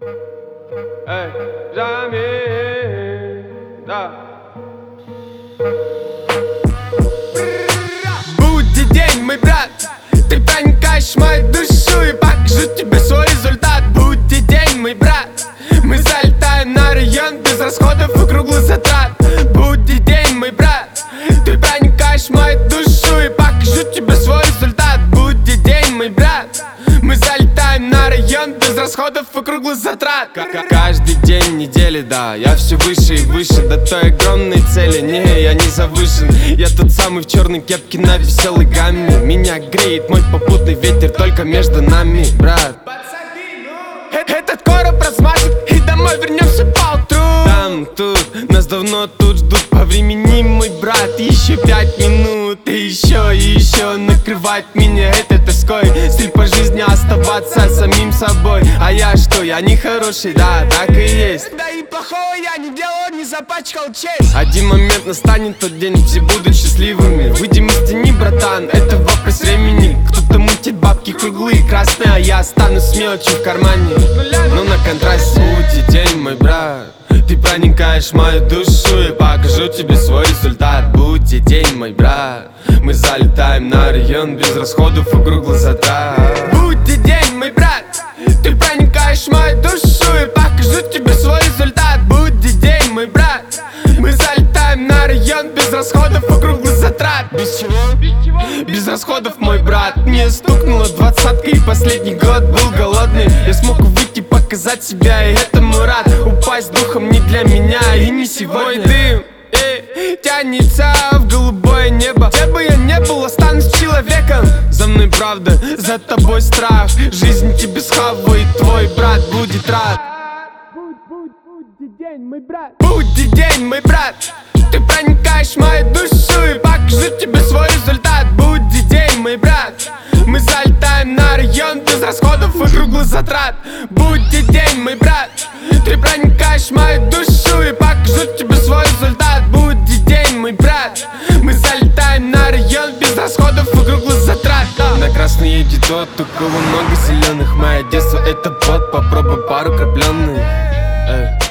Эй, Жами, да. Будет день, мой брат, ты проникаешь в мою душу и покажу тебе свой результат. Будет день, мой брат, мы залетаем на район без расходов и круглых затрат. Будет день, мой брат, ты проникаешь в мою душу и покажу тебе свой результат. Будет день, мой брат, мы залетаем на район без расходов и круглых затрат. Каждый день недели, да, я все выше и выше до той огромной цели. Не, я не завышен, я тот самый в черной кепке на веселой гамме. Меня греет мой попутный ветер только между нами, брат. Этот короб размажет и домой вернемся поутру. Там, тут, нас давно тут ждут. Повремени, мой брат, еще 5 минут. И еще накрывать меня этой тоской. Стиль по жизни оставаться самим собой. А я что, я не хороший, да, так и есть. Да и плохого я не делал, не запачкал честь. Один момент настанет тот день, все будут счастливыми. Выйдем из тени, братан, это вопрос времени. Кто-то мутит бабки круглые, красные, а я останусь с мелочью в кармане. Но на контрасте будет день, мой брат, ты проникаешь в мою душу и покажу тебе свой результат. Будет день, мой брат, мы залетаем на район без расходов и круглых затрат. Будет день, мой брат, ты проникаешь в мою душу и покажу тебе свой результат. Будет день, мой брат, мы залетаем на район без расходов и круглых затрат. Без чего? Без расходов, мой брат. Мне стукнуло 20-ка и последний год был голодный. Я смог выйти, показать себя, и этому рад. Упасть духом не для меня и не сегодня. Дым тянется в голубое небо. Где бы я не был, останусь человеком. За мной правда, за тобой страх. Жизнь тебе схавает, твой брат будет рад. Будет день, мой брат, будет день, мой брат, ты проникаешь в мою душу и покажу тебе свой результат. Будет день, мой брат, мы залетаем на район без расходов и круглых затрат. Будет день, мой брат, ты проникаешь в мою душу и покажу тебе свой результат. Будет день, мой брат, мы залетаем на район без расходов и круглых затрат. На красный едет тот, у кого много зеленых. Мое детство это бот, попробуй пару крапленных.